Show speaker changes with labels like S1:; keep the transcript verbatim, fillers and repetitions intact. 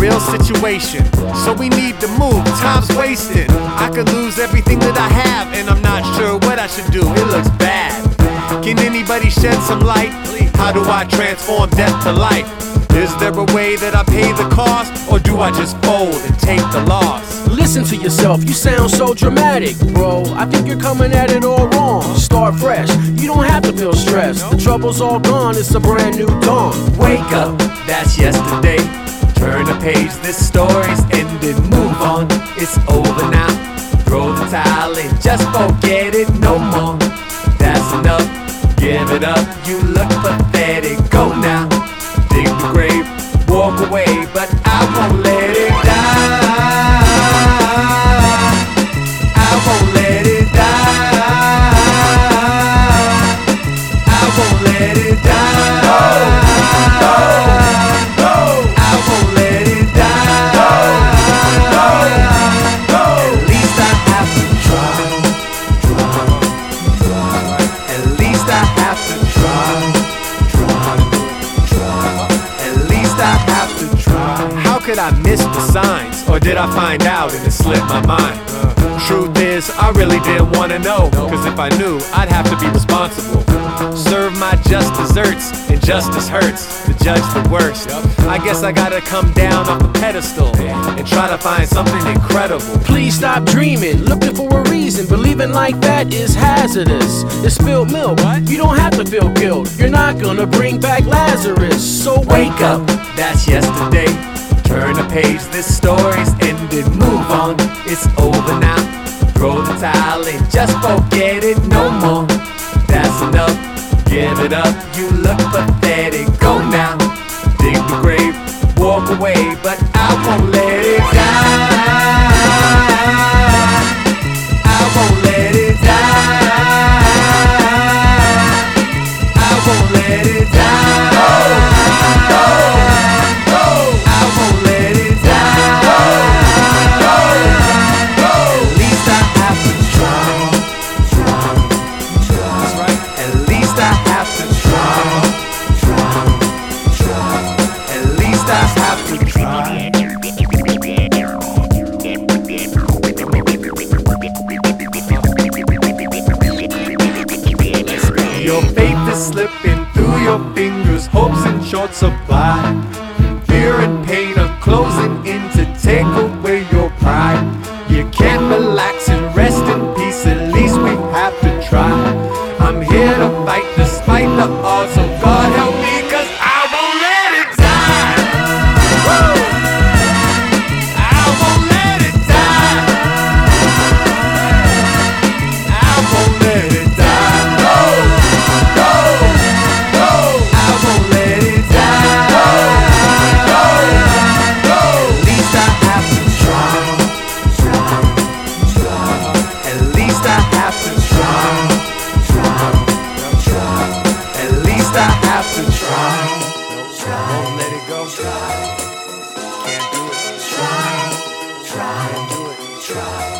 S1: real situation, so we need to move, time's wasting. I could lose everything that I have, and I'm not sure what I should do, it looks bad. Can anybody shed some light? How do I transform death to life? Is there a way that I pay the cost, or do I just fold and take the loss?
S2: Listen to yourself, you sound so dramatic, bro. I think you're coming at it all wrong. Start fresh, you don't have to feel stressed. The trouble's all gone, it's a brand new dawn.
S1: Wake up, that's yesterday. Turn the page, this story's ended. Move on, it's over now. Throw the towel in, just forget it no more. That's enough, give it up, you look pathetic. Go now, dig the grave, walk away, but I won't let it die. I won't let it die. I won't let it die. No, no, I won't let it die. No, no, at least I have to try. Try, try. At least I have to try. Try, try. At least I have to try. How could I miss the signs? Or did I find out and it slipped my mind? Truth is, I really didn't want to know, cause if I knew, I'd have to be responsible. Serve my just desserts, and justice hurts, the judge the worst. I guess I gotta come down off a pedestal and try to find something incredible.
S2: Please stop dreaming, looking for a reason. Believing like that is hazardous. It's spilled milk, you don't have to feel guilt. You're not gonna bring back Lazarus. So wake up,
S1: that's yesterday. Turn the page, this story's ended. Move on, it's over now. Throw the towel in, just forget it no more. That's enough, give it up, you look pathetic. Go now, dig the grave, walk away, but I won't let it die. I won't let it die. I won't let it die. No, no, I won't let it die. No, no, at least I have to try. Try, try. That's right. At least I have to try. Try, try. At least I have to try. Your faith is slipping through your fingers, hopes in short supply. Fear and pain are closing in to take away your pride. You can't relax and rest in peace, at least we have to try. I'm here to fight despite the odds, so God help me, cause I won't let it die. Woo! I won't let it die. I won't let it die. No, no, no, I won't let it die. No, no, no, at least I have to try. Try, try. At least I have to try. Try, try. At least I have to try. Try, won't let it go. Try, can't do it. Try, try, do it. Try.